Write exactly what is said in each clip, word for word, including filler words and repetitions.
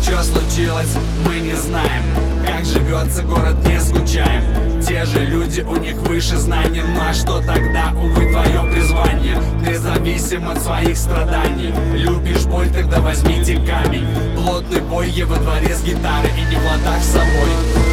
что случилось, мы не знаем. Как живется город, не скучаем. Те же люди, у них выше знаний. Ну а что тогда, увы, твое призвание? Ты зависим от своих страданий. Любишь боль, тогда возьмите камень. Плотный бой, я во дворе с гитарой и не в ладах с собой.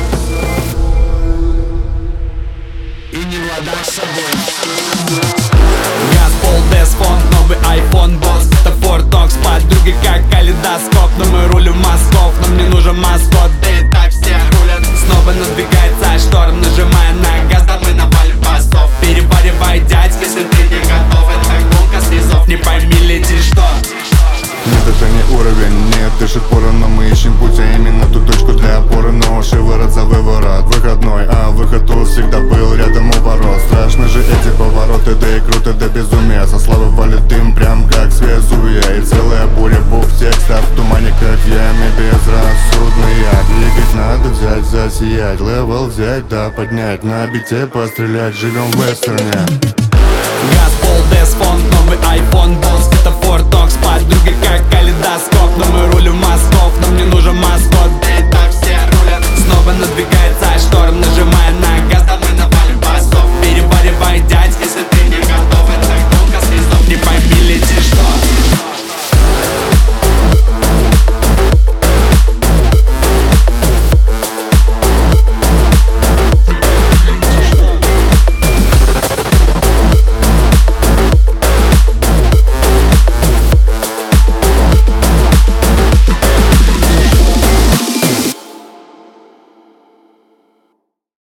И не в ладах с собой. Газ, пол, десфон, новый айфон, босс. Это Ford Knox, подруги как калейдоскоп. Но мы рулим мозгов, но мне нужен маскот. Да и так все рулят. Снова надвигается шторм, нажимая на газ, да мы навалим басов. Переваривай, дядь, если ты не готов. Это гонка слезов, не пойми, летишь что. Нет, это не уровень, нет, дышит поровну, но мы ищем путь, а именно ту точку для опоры. Но шиворот за выворот, выходной, а выход тут всегда был рядом у ворот. Страшны же эти повороты, да и круто до безумия. Со славы валит дым, прям как с Везувия. И целая буря букв текстов в тумане, как в яме безрассудные. Двигать надо, взять, засиять, левел взять, да поднять, на бите пострелять, живем в вестерне. Газ, пол, десфон, новый айфон, босс.